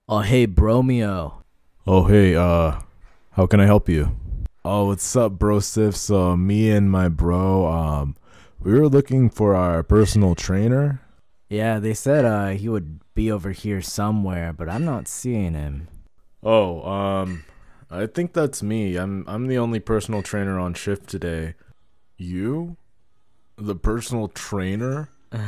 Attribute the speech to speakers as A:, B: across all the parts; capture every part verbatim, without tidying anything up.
A: Oh, hey, Bromeo.
B: Oh, hey, uh, how can I help you? Oh, what's up, bro, Sif? So, me and my bro, um, we were looking for our personal trainer.
A: Yeah, they said uh he would be over here somewhere, but I'm not seeing him.
B: Oh, um, I think that's me. I'm I'm the only personal trainer on shift today. You? The personal trainer?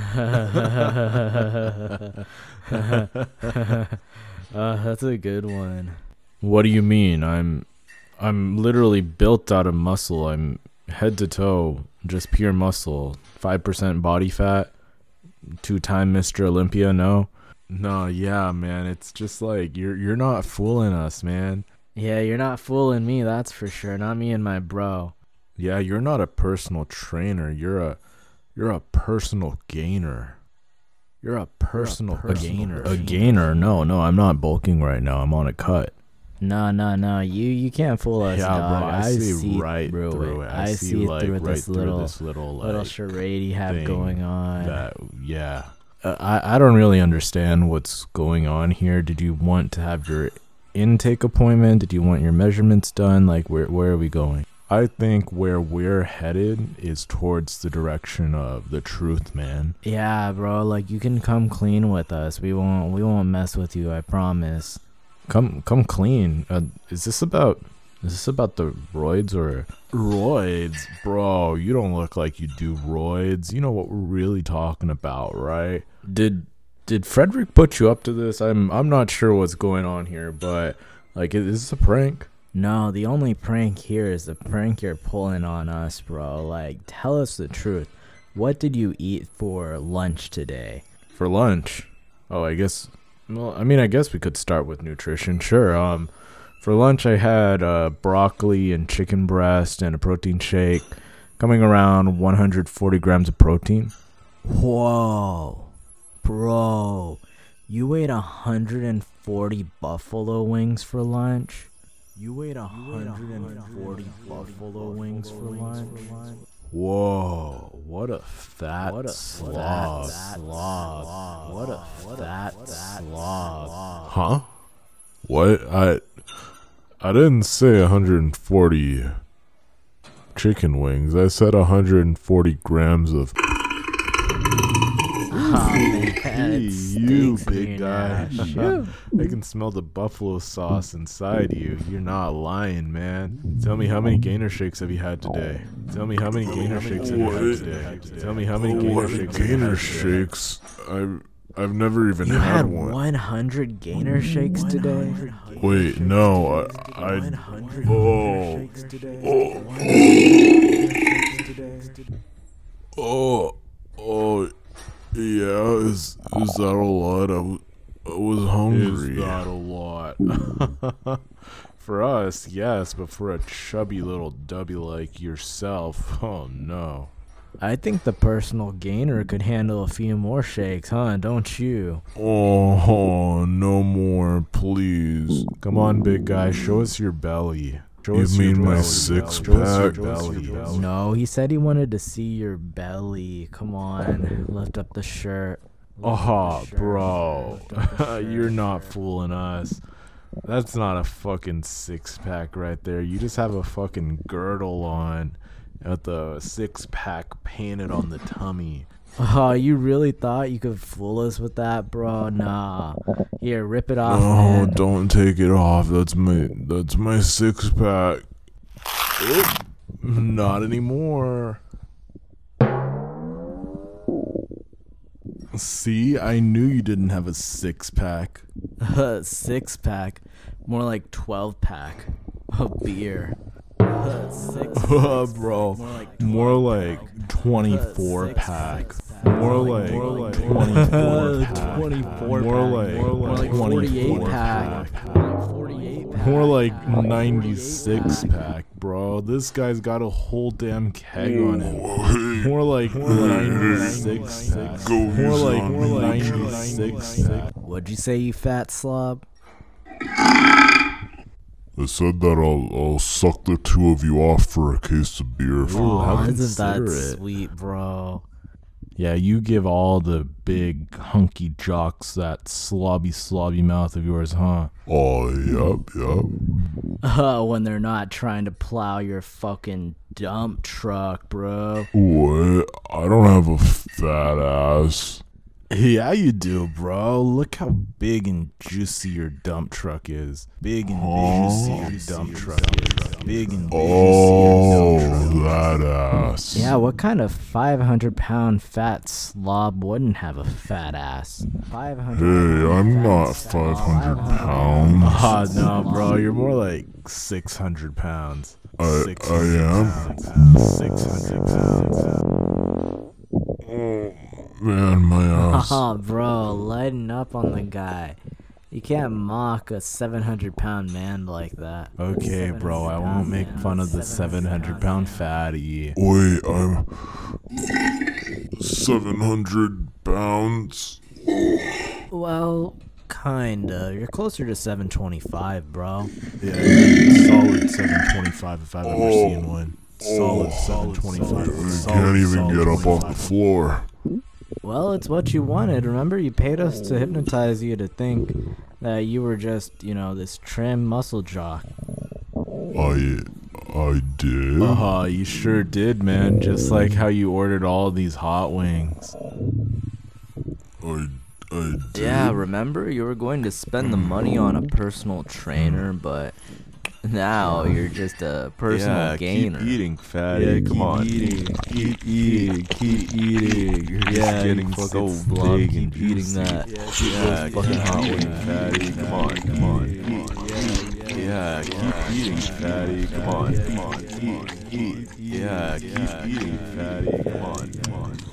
A: Uh, that's a good one.
B: What do you mean? I'm I'm literally built out of muscle. I'm head to toe just pure muscle. five percent body fat. Two-time Mister Olympia, no? No, yeah, man. It's just like you're you're not fooling us, man.
A: Yeah, you're not fooling me, that's for sure. Not me and my bro.
B: Yeah, you're not a personal trainer. You're a you're a personal gainer. You're a personal,
A: You're a personal
B: gainer.
A: gainer.
B: A gainer? No, no, I'm not bulking right now. I'm on a cut.
A: No, no, no. You you can't fool us,
B: Yeah,
A: dog.
B: bro, I see right
A: through,
B: through
A: it.
B: it.
A: I,
B: I
A: see,
B: see,
A: it
B: like,
A: through
B: right
A: this
B: through
A: little
B: this little,
A: little
B: like,
A: charade you have
B: thing
A: going on.
B: That, yeah. Uh, I, I don't really understand what's going on here. Did you want to have your intake appointment? Did you want your measurements done? Like, where where are we going? I think where we're headed is towards the direction of the truth, man.
A: Yeah, bro. Like you can come clean with us. We won't we won't mess with you. I promise.
B: Come come clean. Uh, is this about is this about the roids or roids, bro? You don't look like you do roids. You know what we're really talking about, right? Did did Frederick put you up to this? I'm I'm not sure what's going on here, but like, is this a prank?
A: No, the only prank here is the prank you're pulling on us, bro. Like, tell us the truth. What did you eat for lunch today?
B: For lunch? Oh, I guess. Well, I mean, I guess we could start with nutrition. Sure. Um, for lunch I had uh broccoli and chicken breast and a protein shake, coming around one hundred forty grams of protein.
A: Whoa, bro. You ate one hundred forty buffalo wings for lunch? You ate one hundred forty buffalo wings for lunch?
B: Whoa, what a fat
A: What a
B: slob.
A: fat slob. What a fat slob.
C: Huh? What? I I didn't say one hundred forty chicken wings. I said one hundred forty grams of.
A: Oh, man, it
B: You
A: stinks in
B: big
A: here
B: guy.
A: now.
B: I can smell the buffalo sauce inside you. You're not lying, man. Tell me, how many gainer shakes have you had today? Tell me how many gainer shakes have you had today? Tell me how many gainer
C: What
B: shakes have you
C: gainer
B: had today?
C: shakes? I've I've never even
A: You
C: had
A: had
C: one.
A: one hundred gainer shakes today?
C: Wait, no, I I oh oh oh yeah. Is is that a lot? I, w- I was hungry.
B: Is that a lot? For us, yes, but for a chubby little dubby like yourself, oh no.
A: I think the personal gainer could handle a few more shakes, huh? Don't you?
C: Oh, no more, please.
B: Come on, big guy, show us your belly. Show
C: You
B: us your
C: mean my
B: belly.
C: six
B: Show us your
C: pack?
B: belly.
A: No, he said he wanted to see your belly. Come on, lift up the shirt. Lift up
B: Oh,
A: the shirt.
B: bro.
A: Lift up the shirt.
B: You're not fooling us. That's not a fucking six pack right there. You just have a fucking girdle on with the six pack painted on the tummy.
A: Oh, you really thought you could fool us with that, bro? Nah. Here, rip it off,
C: No,
A: man.
C: don't take it off. That's my that's my six pack.
B: Not anymore. See, I knew you didn't have a six pack.
A: Six pack. More like twelve pack of beer. Six
B: Uh, bro,
A: More like
B: more like twenty-four
A: Six
B: pack.
A: packs.
B: More like
A: More like
B: twenty-four pack.
A: twenty-four
B: More
A: pack.
B: like
A: More like forty-eight
B: twenty-four
A: pack.
B: pack.
A: More like forty-eight pack.
B: More like ninety-six pack, bro. This guy's got a whole damn keg on him. More like ninety-six pack.
C: Go
B: More
C: easy
B: like
C: on me.
B: ninety-six pack.
A: What'd you say, you fat slob?
C: I said that I'll I'll suck the two of you off for a case of beer.
B: Ooh,
C: For
B: how
A: Aw, isn't that
B: considerate.
A: sweet, bro?
B: Yeah, you give all the big hunky jocks that slobby, slobby mouth of yours, huh?
C: Oh, yup, yup.
A: Uh, when they're not trying to plow your fucking dump truck, bro.
C: What? I don't have a fat ass.
B: Yeah, you do, bro. Look how big and juicy your dump truck is. Big and
C: Huh?
B: juicy your dump truck is. Big and
C: Oh,
B: juicy your dump truck.
C: that ass.
A: Yeah, what kind of five hundred pound fat slob wouldn't have a fat ass? five hundred
C: Hey, I'm
A: fat
C: not
A: slob.
C: five hundred pounds.
B: Ah, no, bro. You're more like six hundred pounds.
C: I,
B: six
C: I
B: hundred
C: am.
B: pounds. six hundred pounds.
C: Oh, man, my ass.
A: Oh, bro, lighten up on the guy. You can't mock a seven hundred pound man like that.
B: Okay, bro. I won't make fun of the seven hundred pound fatty.
C: Wait, I'm seven hundred pounds.
A: Well, kinda. You're closer to seven twenty-five, bro.
B: Yeah, solid seven twenty-five if I've ever
C: Oh.
B: seen one. Solid
C: Oh.
B: seven twenty-five.
C: I can't even get up off the floor.
A: Well, it's what you wanted. Remember, you paid us to hypnotize you to think that you were just, you know, this trim muscle jock.
C: I, I did.
B: Uh-huh, you sure did, man. Just like how you ordered all these hot wings.
C: I, I did.
D: Yeah, remember you were going to spend the money on a personal trainer, but now you're just a personal
E: yeah,
D: gainer.
E: keep eating, fatty.
B: Yeah,
E: Come
B: keep
E: on.
B: eating, keep eating, keep eating. You're just
E: Yeah,
B: getting
E: you
B: so
E: fucking slob,
B: big
E: keep
B: and
E: eating
B: juicy.
E: that.
B: Yeah,
E: Yeah,
B: keep
E: keep
B: hot
E: eating,
B: wings,
E: fatty. Come on, come on, come on. Yeah, keep eating, fatty. Come on, come on. Eat, eat. Yeah, keep eating, fatty. Come on, come on.